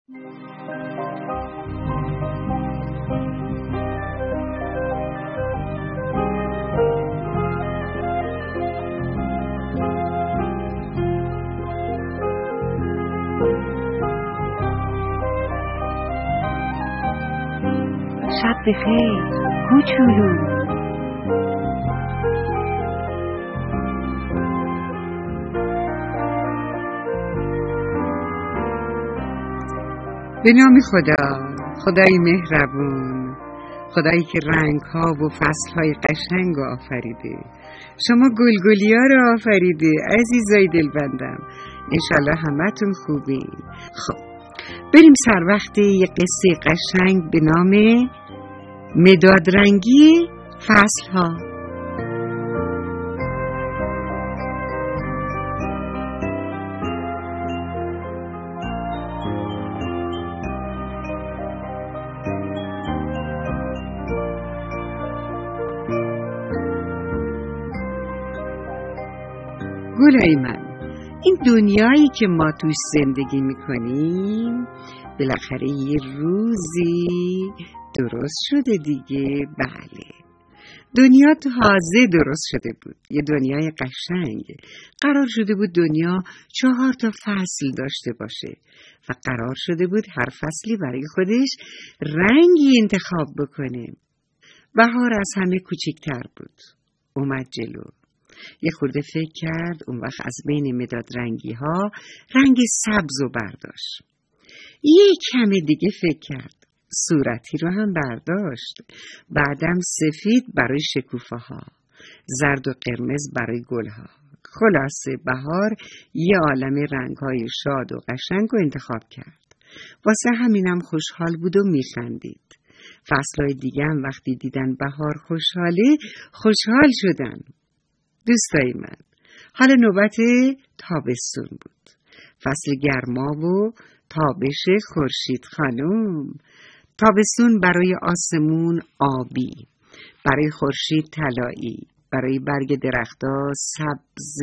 شب بخیر کوچولو. به نام خدا، خدای مهربون، خدایی که رنگ‌ها و فصل‌های قشنگ رو آفریده، شما گلگلیا رو آفریده. عزیزای دلبندم، انشالله همتون خوبین. خب بریم سر وقت یه قصه قشنگ به نام مدادرنگی فصل‌ها. گلای من، این دنیایی که ما توش زندگی میکنیم بالاخره یه روزی درست شده دیگه. بله، دنیا تازه درست شده بود، یه دنیای قشنگ. قرار شده بود دنیا 4 فصل داشته باشه و قرار شده بود هر فصلی برای خودش رنگی انتخاب بکنه. بهار از همه کوچکتر بود، اومد جلو. یه خورده فکر کرد، اون وقت از بین مداد رنگی ها رنگ سبز رو برداشت. یه کم دیگه فکر کرد، صورتی رو هم برداشت. بعدم سفید برای شکوفه ها، زرد و قرمز برای گل ها. خلاصه بهار یه عالم رنگ های شاد و قشنگ رو انتخاب کرد. واسه همینم خوشحال بود و میخندید. فصلهای دیگه هم وقتی دیدن بهار خوشحاله، خوشحال شدن. دوستای من، حالا نوبت تابستون بود، فصل گرما و تابش خورشید خانم. تابستون برای آسمون آبی، برای خورشید طلایی، برای برگ درخت‌ها سبز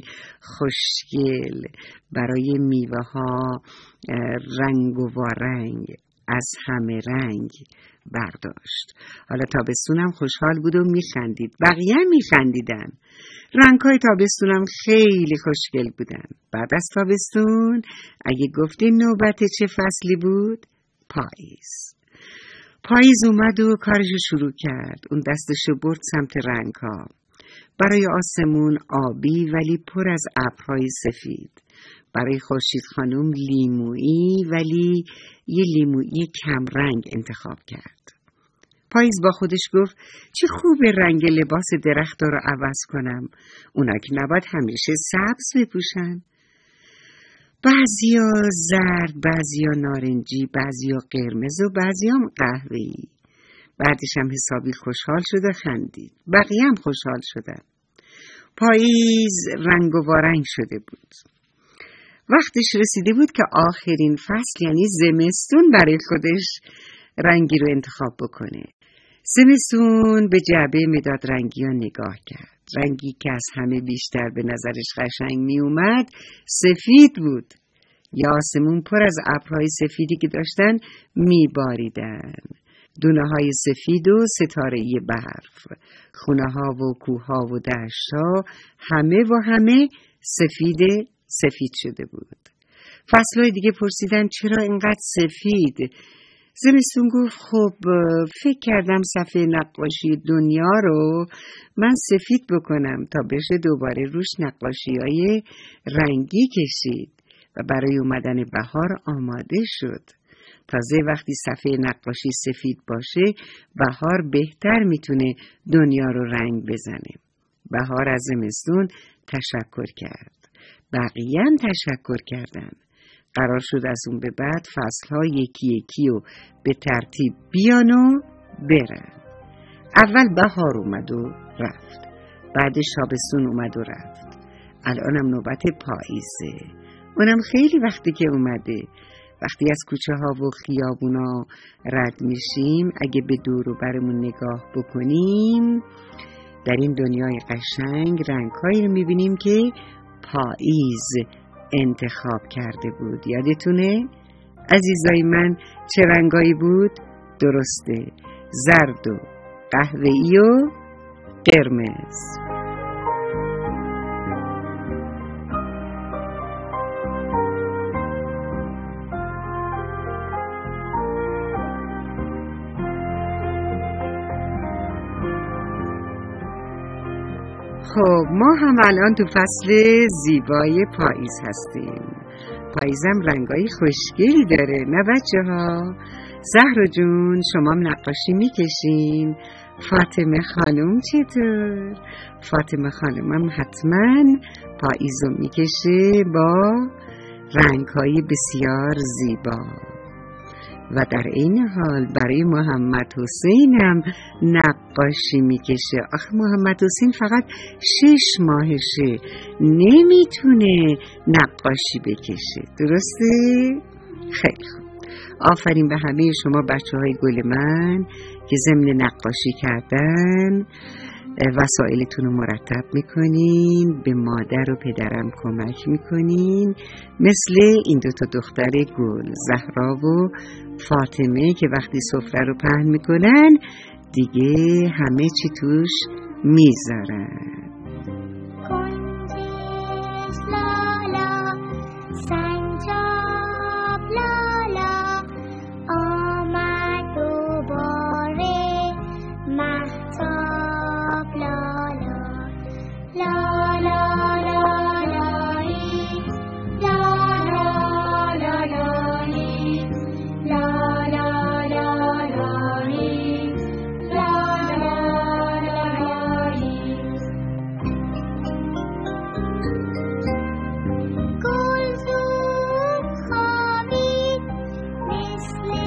خوشگل، برای میوه ها رنگ و وارنگ، از همه رنگ برداشت. حالا تابستونم خوشحال بود و میخندید، بقیه هم میخندیدن. رنگ‌های تابستونم خیلی خوشگل بودن. بعد از تابستون اگه گفتین نوبت چه فصلی بود؟ پاییز. پاییز اومد و کارشو شروع کرد. اون دستشو برد سمت رنگ‌ها. برای آسمون آبی ولی پر از ابرهای سفید. برای خورشید خانم لیمویی ولی یه لیمویی کم رنگ انتخاب کرد. پاییز با خودش گفت چه خوبه رنگ لباس درخت‌ها رو عوض کنم. اونا که نباید همیشه سبز بپوشن. بعضیا زرد، بعضیا نارنجی، بعضیا قرمز و بعضیا هم قهوه‌ای. بعدش هم حسابی خوشحال شد و خندید. بقیه هم خوشحال شدن. پاییز رنگ و وارنگ شده بود. وقتش رسیده بود که آخرین فصل یعنی زمستون برای خودش رنگی رو انتخاب بکنه. زمستون به جعبه مداد رنگی ها نگاه کرد. رنگی که از همه بیشتر به نظرش قشنگ می اومد سفید بود. یا آسمون پر از ابرهای سفیدی که داشتن می باریدن. دونه های سفید و ستاره‌ای برف، خونه ها و کوه ها و دشت ها همه و همه سفید شده بود. فصلهای دیگه پرسیدن چرا اینقدر سفید؟ زمستون گفت خب فکر کردم صفحه نقاشی دنیا رو من سفید بکنم تا بشه دوباره روش نقاشی‌های رنگی کشید و برای اومدن بهار آماده شد. تازه وقتی صفحه نقاشی سفید باشه بهار بهتر میتونه دنیا رو رنگ بزنه. بهار از زمستون تشکر کرد. بقیه هم تشکر کردن. قرار شد از اون به بعد فصل‌ها یکی یکی و به ترتیب بیان و برن. اول بهار اومد و رفت، بعدش تابستون اومد و رفت. الانم نوبت پاییزه، اونم خیلی وقتی که اومده. وقتی از کوچه ها و خیابونا رد میشیم اگه به دور و برمون نگاه بکنیم در این دنیای قشنگ رنگ‌هایی رو میبینیم که پاییز انتخاب کرده بود. یادتونه؟ عزیزای من چه رنگایی بود؟ درسته، زرد و قهوه‌ای و قرمز. خب ما هم الان تو فصل زیبای پاییز هستیم. پاییزم رنگای خوشگلی داره، نه بچه ها؟ زهرا جون شما نقاشی میکشین؟ فاطمه خانم چطور؟ فاطمه خانمم حتما پاییزو میکشه با رنگهای بسیار زیبا. و در این حال برای محمد حسینم نقاشی میکشه. آخه محمد حسین فقط 6 ماهشه، نمیتونه نقاشی بکشه، درسته؟ خیلی خوب. آفرین به همه شما بچه های گل من که ضمن نقاشی کردن وسایلتون رو مرتب میکنین، به مادر و پدرم کمک میکنین، مثل این 2 دختر گل، زهرا و فاطمه، که وقتی سفره رو پهن میکنن دیگه همه چی توش میذارن. مثل